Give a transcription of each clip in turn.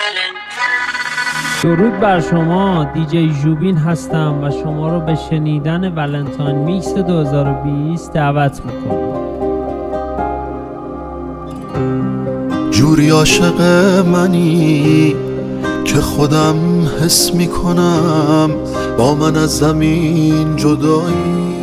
درود بر شما، دیجی ژوبین هستم و شما رو به شنیدن ولنتاین میکس 2020 دعوت میکنم. جوری عاشق منی که خودم حس میکنم با من از زمین جدایی.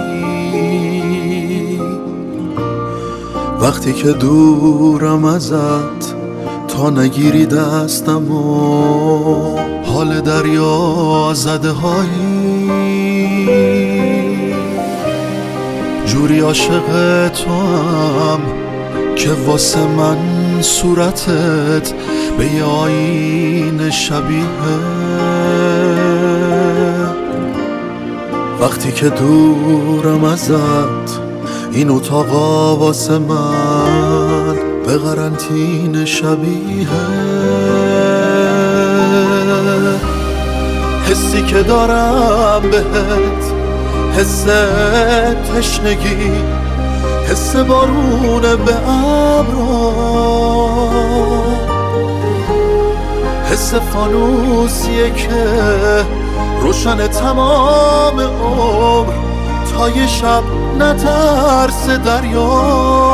وقتی که دورم ازت تا نگیری دستم و حال دریا زده هایی. جوری عاشق تو هم که واسه من صورتت به یه آینه شبیه. وقتی که دورم ازت این اتاقا واسه من به قرنطینه شبیه. حسی که دارم بهت حس تشنگی، حس بارون به ابرا، حس فانوسیه که روشن تمام عمر تا یه شب نترس دریا.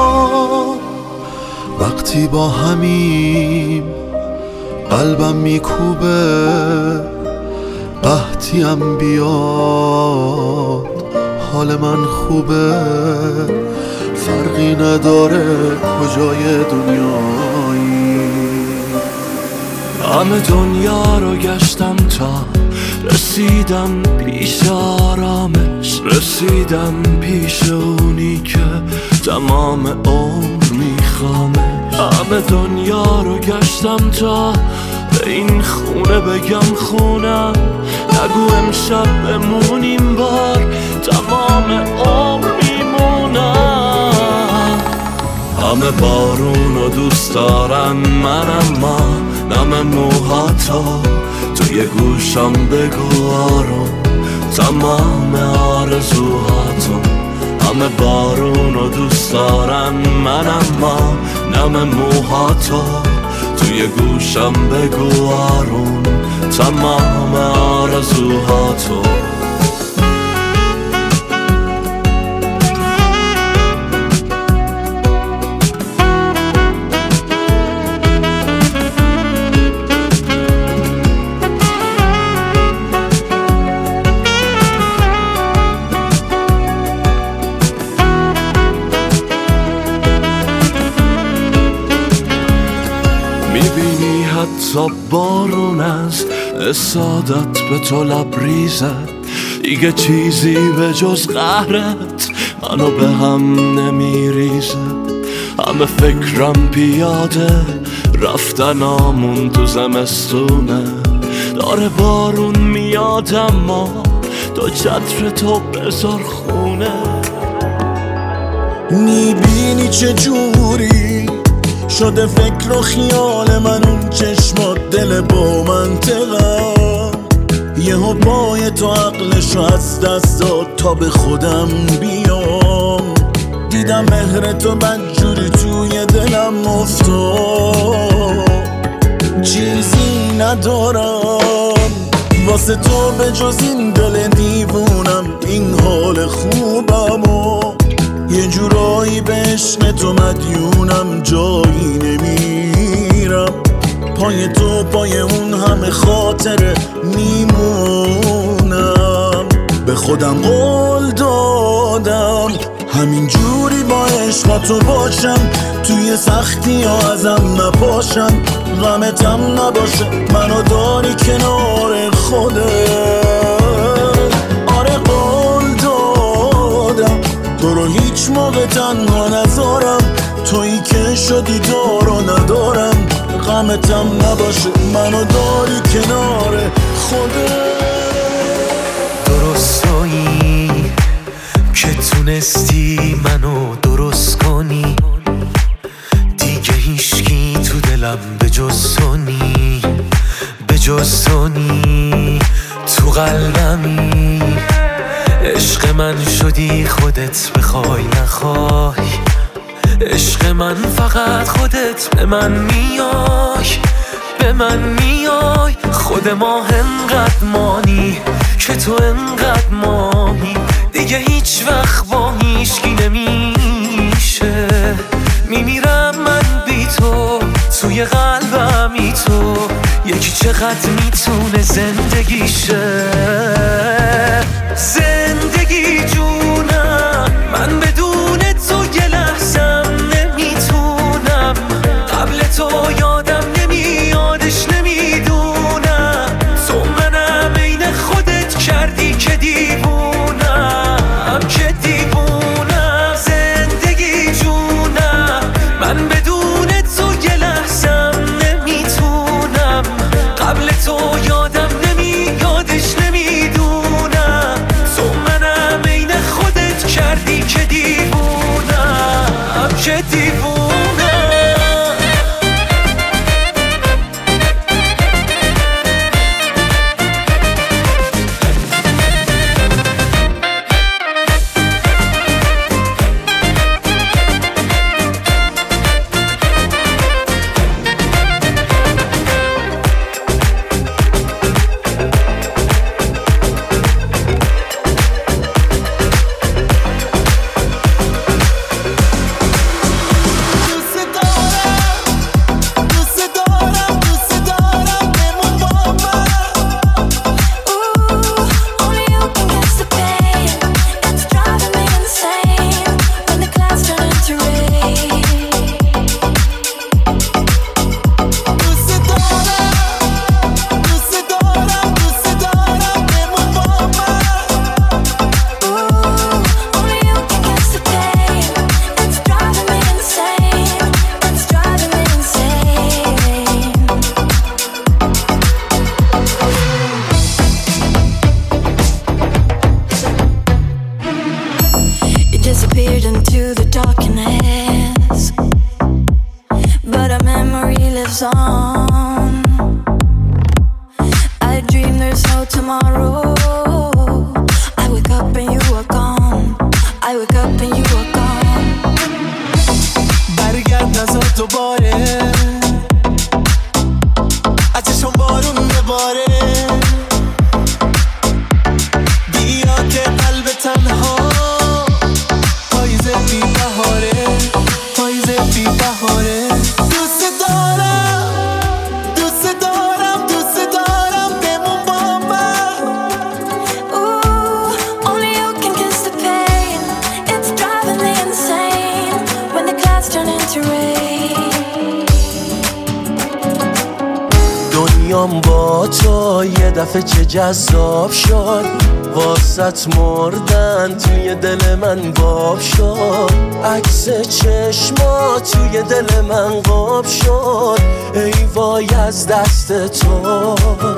وقتی با همیم قلبم میکوبه قحطیم بیاد، حال من خوبه فرقی نداره کجای دنیایی. همه دنیا رو گشتم تا رسیدم پیش آرامش، رسیدم پیش اونی که تمام عمر میخوامش. همه دنیا رو گشتم تا به این خونه بگم خونم، نگو امشب بمونیم بار تمام عمر میمونم. همه بارون رو دوست دارن من، اما نم موهاتو توی گوشم بگو آروم تمام آرزوهاتو. همه بارون رو دوست دارن من، اما نم موهاتو توی گوشم بگو آروم تمام آرزوهاتو. میبینی حتی بارون از اسادت به تو لبریزه، دیگه چیزی به جز قهرت منو به هم نمیریزه. همه فکرم پیاده رفتنامون تو زمستونه، داره بارون میاد اما تو چتر تو بذار خونه. میبینی چه جوری شده فکر و خیال من، اون چشمات دل با منطقم، یهو پای تو عقلشو از دست داد تا به خودم بیام. دیدم مهر تو بدجوری توی دلم افتاد، چیزی ندارم واسه تو به جز این دل دیوونم، این حال خوبم و یه جورایی به عشق تو مدیونم، جایی نمیرم پای تو، پای اون همه خاطره میمونم. به خودم قول دادم همین جوری با عشق تو باشم، توی سختی ها ازم نپاشم، غمتم نباشه منو داری کنار خودت. آره قول دادم تو رو هیچ موقع تنها نذارم، تویی که شدی دارو ندارم، غمتم نباشه منو داری کنار خودت. درست تویی که تونستی منو درست کنی، دیگه هیچکی تو دلم به جز تو نی، به جز تو نی، تو قلبمی عشق من شدی خودت بخوای نخوای، عشق من فقط خودت به من میای، به من میای. خود ما انقدر مانی که تو انقدر مانی، دیگه هیچ وقت با هیچکی نمیشه. میمیرم من بی تو، توی قلبمی تو، یکی چقدر میتونه زندگیشه. زندگی جونم، من بدون تو یه لحظم نمیتونم. قبل تو یادم نمیادش نمیدونم. تو منم عین خودت کردی که دیوونم، که دیوونم. زندگی جونم، من بدون تو یه لحظم نمیتونم. قبل تو یادم نمیادش نمیدونم. تو منم عین خودت کردی که دیوونم، که دیوونم. Disappeared into the darkness, but our memory lives on. I dream there's no tomorrow. I wake up and you are gone. I wake up and you are gone. برگرد نزار دوباره، ازشون بارون بباره. بیا که قلب تنها پاییزه بی بهاره، پاییزه بی بهاره. دوست دارم، دوست دارم، دوست دارم، بمون با من. Ooh, only you can kiss the pain. It's driving me insane when the clouds turn into rain. دنیام با تو یه دفعه چه جذاب شد، واسط مردن توی دل من باب شد. عکس چشما توی دل من قاب شد. ای وای از دست تو،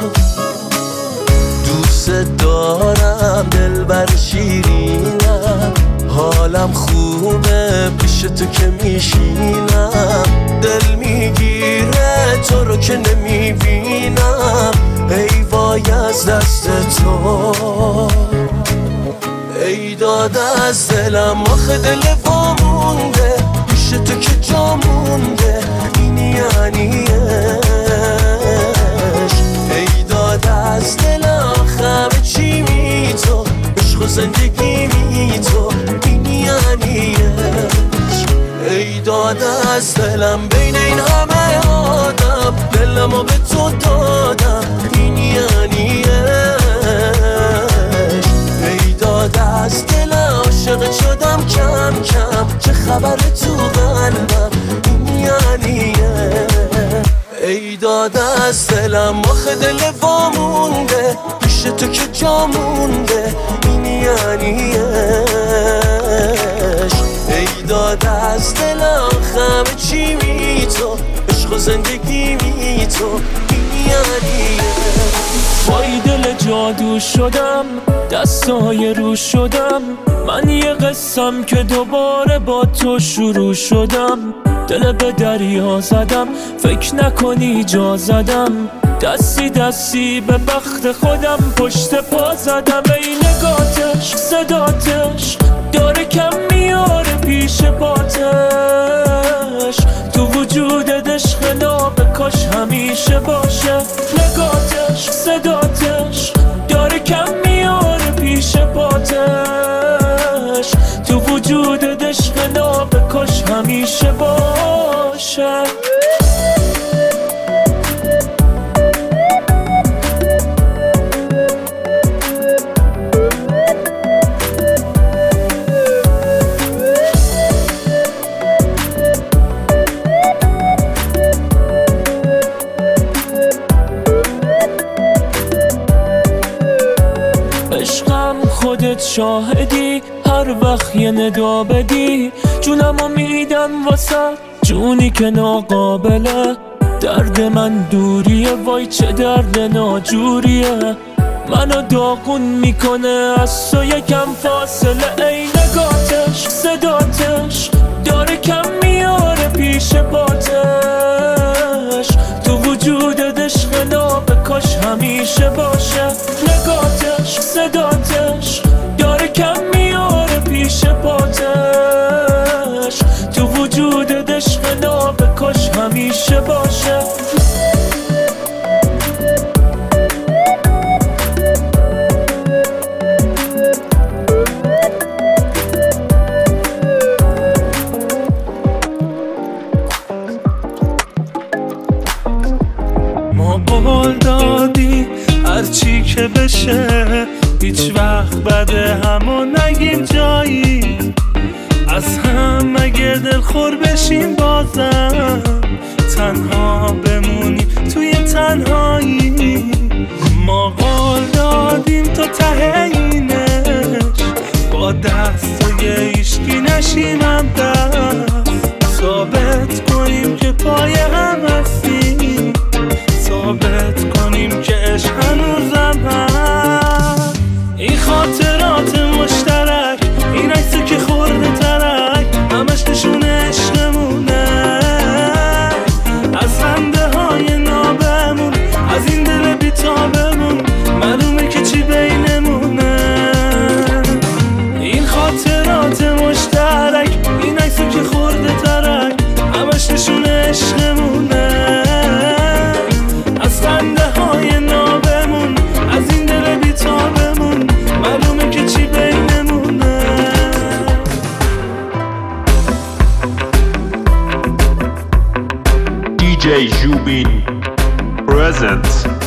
دوست دارم دلبر شیرینم. حالم خوبه پیش تو که میشینم. دل میگیره تو رو که نمیبینم. ای وای از دست تو، ای داد از دلم. آخه دل وامونده پیش تو که جا مونده. این یعنی عشق. ای داد از دلم، همه چی می تو، عشق و زندگی می تو. این یعنی عشق. ای داد از دلم، بین این همه آدم دلمو به تو دادم. این یعنی عشق. ای داد از دلم، عاشق شدم کم کم. چه خبر تو قلبم، این یعنی عشق. ای داد از دلم، آخه دل وامونده پیش تو که جا مونده. این یعنی عشق. ای داد از دلم، همه چی می تو، عشق و زندگی می تو. این یعنی وای دل جادو شدم، دستای رو شدم. من یه قسم که دوباره با تو شروع شدم. دل به دریا زدم، فکر نکنی جا زدم. دستی دستی به بخت خودم پشت پا زدم. ای نگاتش صداتش داره کم میاره پیش پاتش. تو وجودت عشق ناب کاش همیشه باشه. نگاتش گاتش صداتش داره کم میاره پیش پاتش تو وجود عشق نابکش همیشه باشه خودت شاهدی هر وقت یه ندا بدی جونمو میدم واسه جونی که ناقابله درد من دوریه وای چه درد ناجوریه منو داغون میکنه از تو یکم فاصله ای نگاتش صداتش داره کم میاره پیش پاتش تو وجود عشق نابکش همیشه باشه نگاتش صداتش داره کم میاره پیش پاتش تو وجود عشق نابکش همیشه باشه قول دادی هرچی که بشه هیچ وقت بده همو نگیم جایی از هم اگه دلخور بشیم بازم تنها بمونیم توی تنهایی ما قول دادیم تا ته اینش با دستای ایشکی نشیم هم دست ثابت کنیم که پای هم هستیم ثابت کنیم که عشق هنوزم هست این خاطرات مشترک این عکسی که خورده ترک همش نشون عشقمونه از خنده های نابمون از این دل بیتابمون معلومه که چی بینمونه این خاطرات مشترک این عکسی که خورده ترک همش نشون عشقمونه خنده های نابمون از این دل بیتابمون معلومه که چی بینمونه DJ Jubin present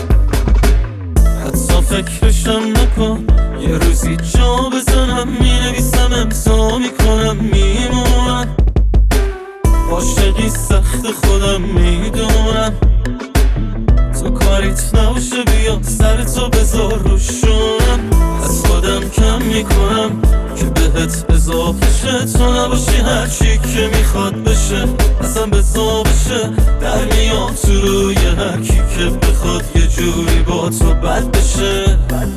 حتی فکرشم نکن یه روزی جا بزنم مینویسم امضا میکنم میمونم عاشقی سخت خودم میدونم تو کاریت نباشه بیا سرتو بذار روشونم از خودم کم میکنم که بهت اضافه شه تو نباشی هرچی که میخواد بشه اصلا بزا بشه در میام تو روی هرکی که بخواد یه جوری با تو بد بشه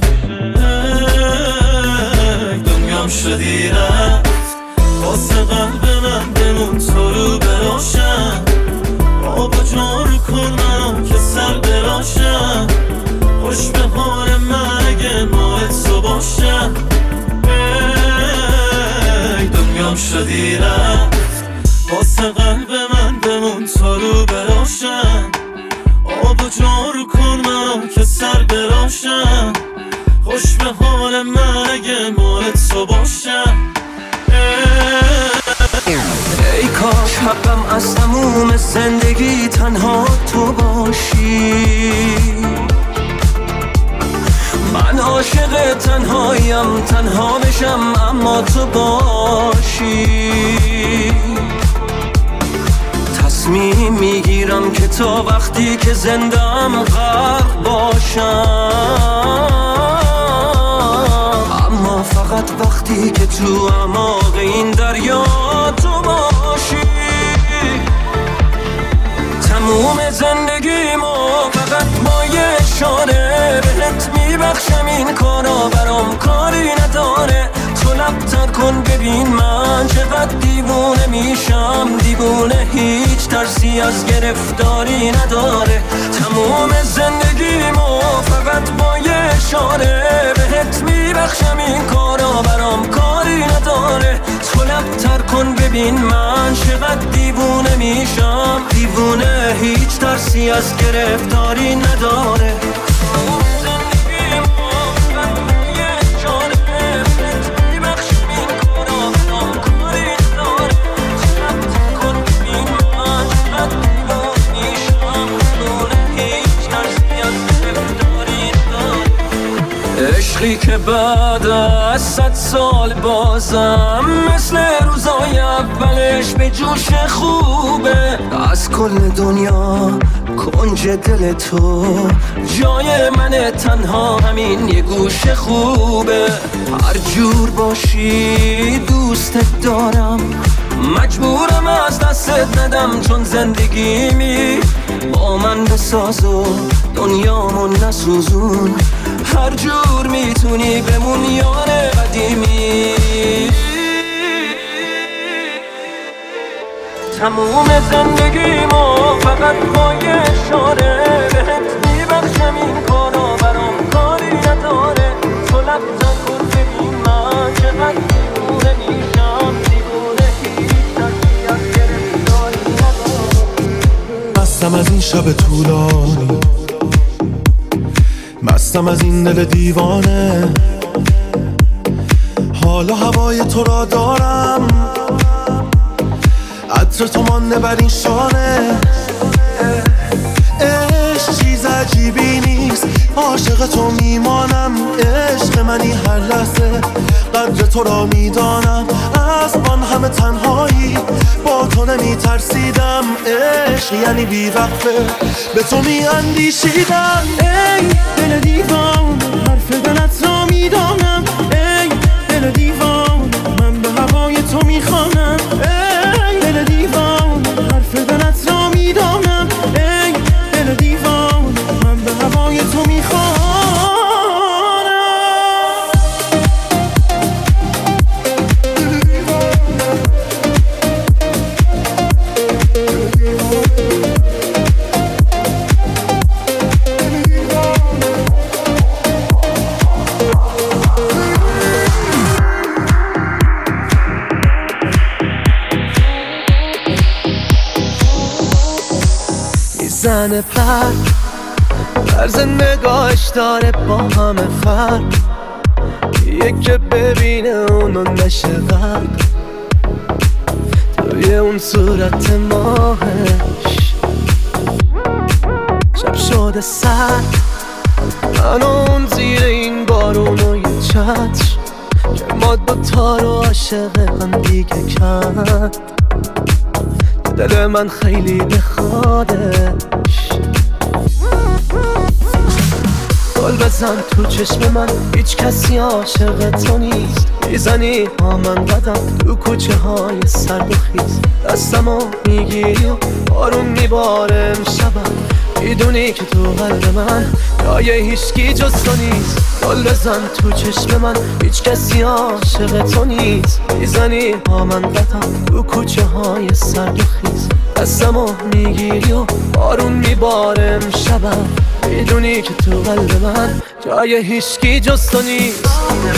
دنیام شدی رفت واسه قلب من بمون تو رو براشم آبا جارو کن منم که سر براشم خوش به حال من اگه مال تو باشم دنیام شدی رفت واسه قلب من بمون تو رو براشم آبا جارو کن منم که سر براشم خوش به حال من اگه مال تو باشم ای کاش حقم از تموم زندگی تنها تو باشی من عاشق تنهاییم تنها بشم اما تو باشی تصمیم میگیرم که تا وقتی که زندم غرق باشم اما فقط وقتی که تو اعماق این دریا تو باشی تموم زندگیمو فقط با یه اشاره بهت میبخشم این کارا برام کاری نداره تو لب‌تر کن ببین من چقدر دیوونه میشم دیوونه هیچ ترسی از گرفتاری نداره تموم زندگیمو فقط با یه اشاره بهت میبخشم این کارا برام کاری نداره تو لب‌تر کن ببین من چقدر دیوونه میشم دیوونه هیچ ترسی از گرفتاری نداره عشقی که بعد از 100 سال بازم مثل روزای اولش به جوش خوبه. از کل دنیا کنج دل تو جای من تنها همین یه گوش خوبه. هر جور باشی دوستت دارم، مجبورم از دستت ندم، چون زندگیمی با من بساز و دنیامو نسوزون. هر جور میتونی بمون یار قدیمی. تموم زندگیمو فقط با یه اشاره بهت میبخشم، این کارا برام کاری نداره. تو لبزن کن ببین من چقدر دیوونه میشم، دیوونه هیچ نکی از گرفتاری نداره. مستم از این شب طولانی، مستم از این دل دیوانه، حالا هوای تو را دارم، عطر تو مانده بر این شانه. عشق چیز عجیبی نیست، عاشق تو میمانم. عشق منی هر لحظه قدر تو را میدانم. از آن همه تنهایی با تو نمی ترسیدم. عشق یعنی بی وقفه به تو می اندیشیدم. ای دل دیوان حرف دلت را میدانم. ای دل دیوان من به هوای تو میخوانم. ای دل دیوان حرف دلت را میدانم. ای دل دیوان من به هوای تو میخوانم. زن طرز نگاهش داره با همه فرق، یکی ببینه اونو نشه غرق توی اون صورت ماهش. شب شده سرد، من اون زیر این بارون و یه چتر که ما دوتا رو عاشق هم دیگه کرد. دل من خیلی بخوادش، گل بزن تو چشم من، هیچ کسی عاشق تو نیست. میزنی با من قدم تو کوچه های سرد و خیز، دستمو میگیری و بارون میباره امشبم. میدونی که تو قلب من جای هیچکی جز تو نیست. گل بزن تو چشم من، هیچ کسی عاشق تو نیست. میزنی با من قدم تو کوچه های سرد و خیز، دستمو میگیری و بارون میباره امشبم. میدونی که تو قلب من جای هیچکی جز تو نیست.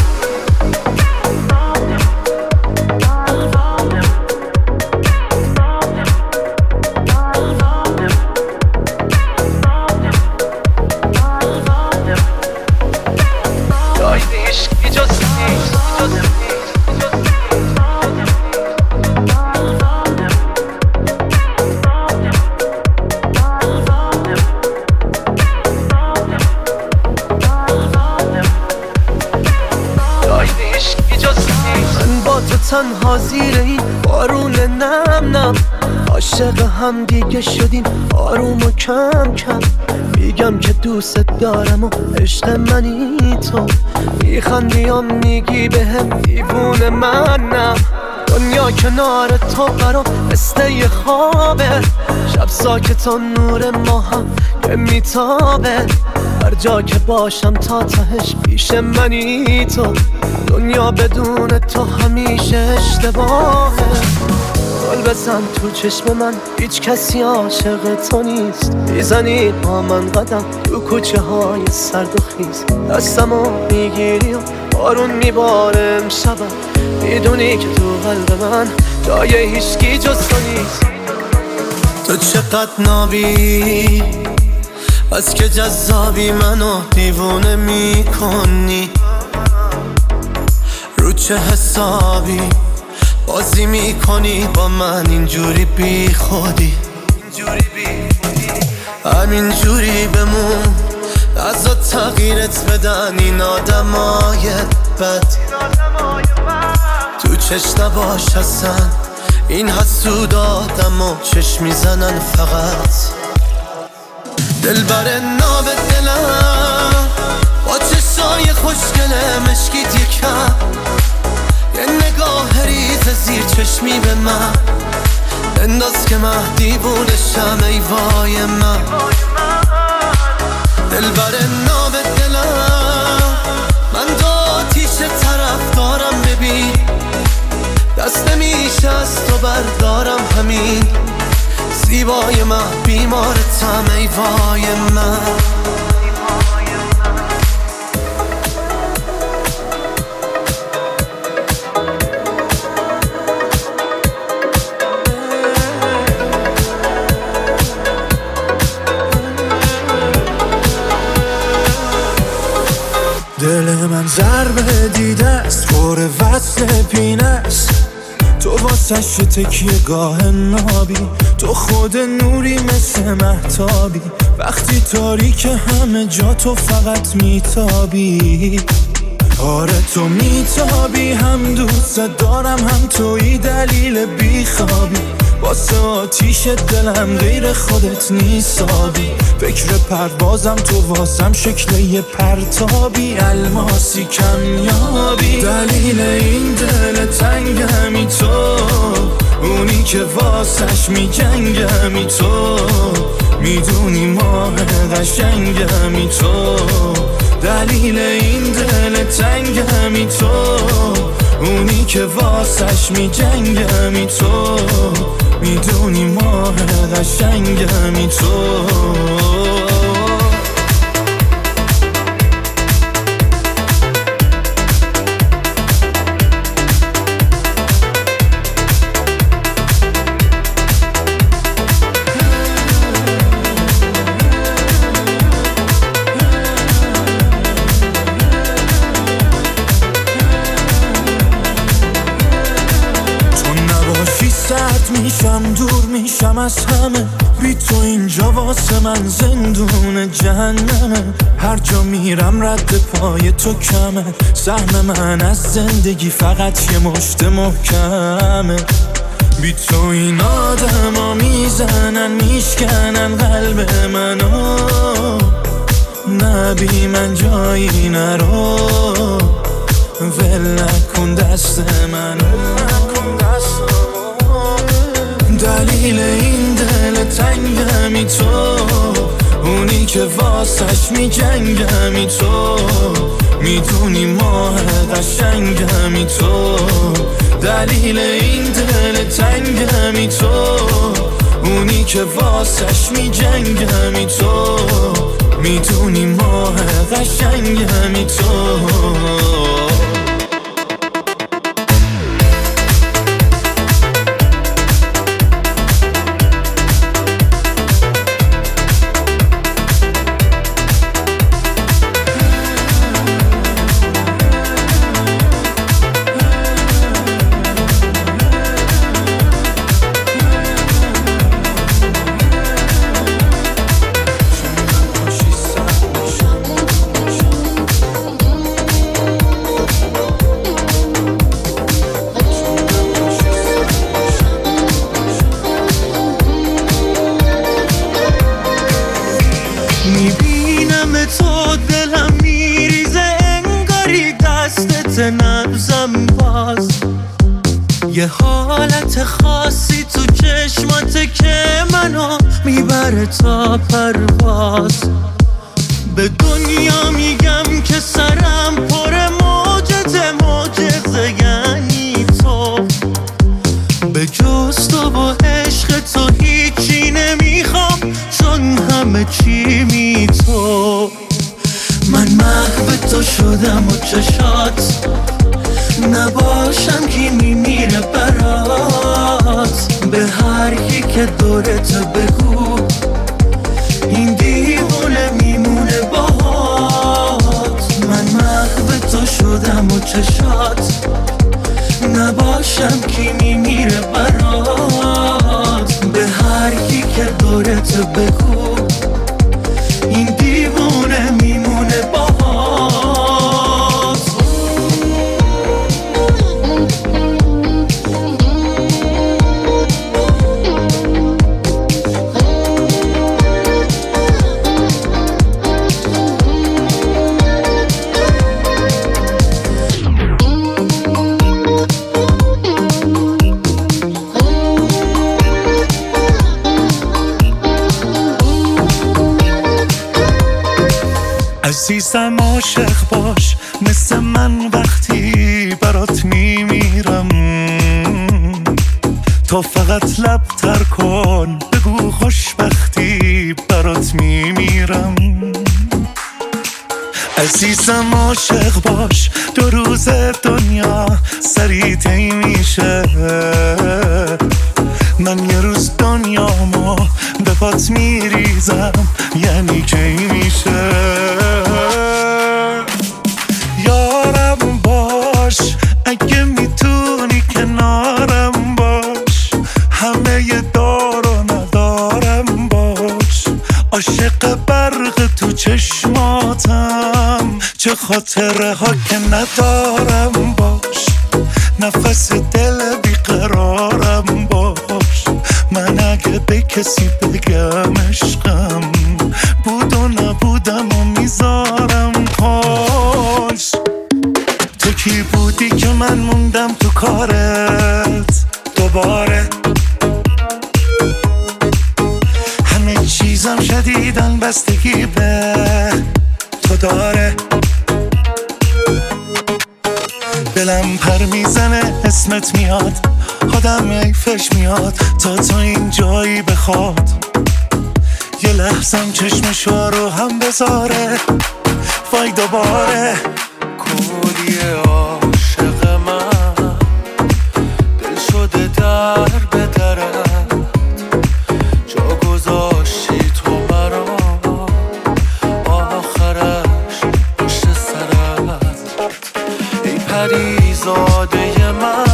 تنها زیر این بارون نم نم، عاشق هم دیگه شدیم آروم و کم کم. میگم که دوست دارم و عشق منی تو، میخندیم میگی بهم دیوونه منم. دنیا کنار تو برام مثل یه خوابه، شب ساکت و نور ما هم که میتابه. هر جا که باشم تا تهش پیش منی تو، دنیا بدون تو همیشه اشتباهه. گل بزن تو چشم من، هیچ کسی عاشق تو نیست. میزنی با من قدم تو کوچه های سرد و خیز، دستمو میگیری و بارون میباره امشبم. میدونی که تو قلب من جای هیچکی جز تو نیست. تو چقدر نابی، بس که جذابی، منو دیوونه میکنی. رو چه حسابی بازی میکنی با من اینجوری بی خودی؟ همینجوری بمون، ازت تغییرت بدن این آدمای بد. تو چشم نباش هستن این حسود آدم و چشم میزنن فقط. دلبر ناب دلم با چشای خوشگله مشکیت یکم، یه نگاه ریز زیر چشمی به من انداز که من دیوونشم ای وای من. دلبر ناب دلم من دو آتیش طرف دارم ببین، دست نمیشه از تو بردارم همین. زیبای من بیمارتم ای وای من. دل من ضربه دیده است پر وصل پینه است، تو واسش تکیه گاه نابی، تو خود نوری مثل مهتابی، وقتی تاریک همه جا تو فقط میتابی. آره تو میتابی، هم دوست دارم هم توی دلیل بیخوابی، واسه آتیش دلم غیر خودت نیستابی. فکر پروازم تو واسم شکل یه پرتابی، الماسی کمیابی. دلیل این دل تنگمی تو، اونی که واسش میجنگمی تو، میدونی ماه قشنگمی تو. دلیل این دل تنگمی تو، اونی که واسش میجنگمی تو، میدونی ماه قشنگمی تو. میشم دور میشم از همه، بی تو اینجا واسه من زندون جهنمه. هر جا میرم رد پای تو کمه، سهم من از زندگی فقط یه مشت محکمه. بی تو این آدم ها میزنن میشکنن قلب منو، نه بی من جایی نرو، ول نکن دست منو. دلیل این دل تنگمی تو، اونی که واسش میجنگمی تو، میدونی ماه قشنگمی تو. دلیل این دل تنگمی تو، اونی که واسش میجنگمی تو، میدونی ماه قشنگمی تو. میبینم تو دلم میریزه انگاری دستت نبزم باز، یه حالت خاصی تو چشماته که منو میبره تا پرواز. به دنیا میگم که سرم پر معجزه یعنی تو، به جز تو و عشق تو هیچی نمیخوام چون همه چی می تو. من محو تو شدم و چشات نباشم کی میمیره برات. به هر کی که دورت بگو این دیوونه میمونه باهات. من محو تو شدم و چشات نباشم کی میمیره برات. به هر کی که دورت بگو این دیوونه میمونه باهات. عزیزم عاشق باش مثل من وقتی برات میمیرم، تو فقط لب تر کن بگو خوشبختی برات میمیرم. عزیزم عاشق باش 2 روز دنیا سریع طی میشه، من یه روز دنیامو به پات میریزم یعنی کی میشه. یارم باش اگه میتونی کنارم باش، همه ی دار و ندارم باش، عاشق برق تو چشماتم چه خاطره ها که ندارم باش، نفس دل بیقرارم باش، من اگه به کسی بگم عشقم بود و نبودم و میذارم پاش. تو کی بودی که من موندم تو کارت دوباره، همه چیزم شدیدن بستگی به تو داره، دلم پر میزنه اسمت میاد، آدم ایفش میاد تا این جایی بخواد، یه لحظم چشمشو رو هم بذاره وای دوباره.